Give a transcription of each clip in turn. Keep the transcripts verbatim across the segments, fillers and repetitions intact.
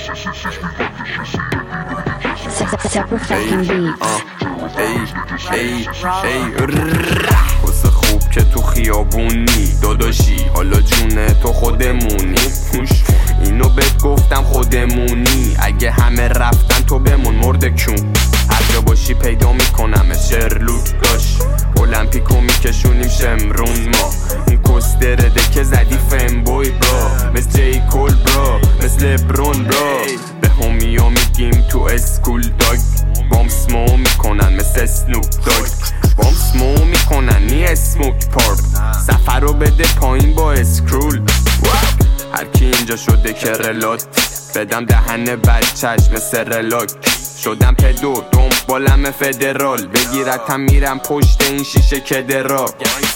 Separate fucking beats. ای ای ای واسه خوب که تو خیابونی داداشی، حالا جونه تو خودمونی. اینو بهت گفتم خودمونی، اگه همه رفتن تو بمون مرد کون. هر جا باشی پیدا میکنم شرلوک داشت، المپیکو میکشونیم شمرون ما. اون کستره که زدی فم بوی برا، مثل جی کول برا، مثل برون برا. به همیا میگیم تو اسکول داگ، بام سمو میکنن مثل سنوپ داگ. بام سمو میکنن نی اسموک پارک، سفر رو بده پایین با اسکرول. هر کی اینجا شده که رلات بدم دهن بچهش مثل رلاک. شدم پدو دنبالم فدرال، بگیرتم میرم پشت این شیشه کدرا.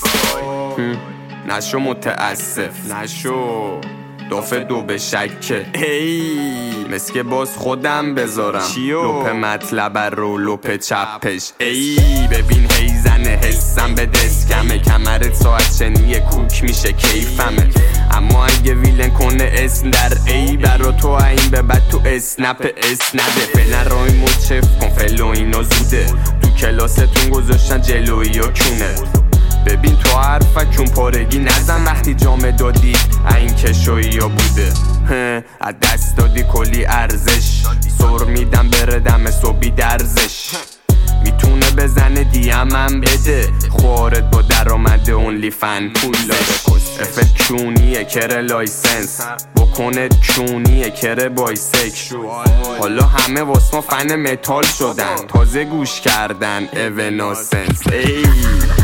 نشو متاسف نشو دافه دو به شکه، ای مسکه باز خودم بذارم لپ مطلب رو لپ چپش. ای ببین هی زنه حسم به دسکمه، کمرت ساعت چنیه کوک میشه کیفمه. اما اگه ویلن کنه اسم در ای برا تو این به بعد تو اسنپ اسنده. فعلا رای مچف کن فلو اینا زوده، تو کلاستون گذاشتن جلویی و کونه. ببین تو حرفک چون پارگی نزن وقتی جامه دادی این کشویی یا بوده. از دست دادی کلی ارزش، سر میدم بره دم صبحی درزش. میتونه بزنه دیم هم بده، خوارت با درآمده اونلی فن پول داره. افت کونیه کره لایسنس، بکنه کونیه کره بایسک. حالا همه واسما فن متال شدن، تازه گوش کردن اوناسنس. ای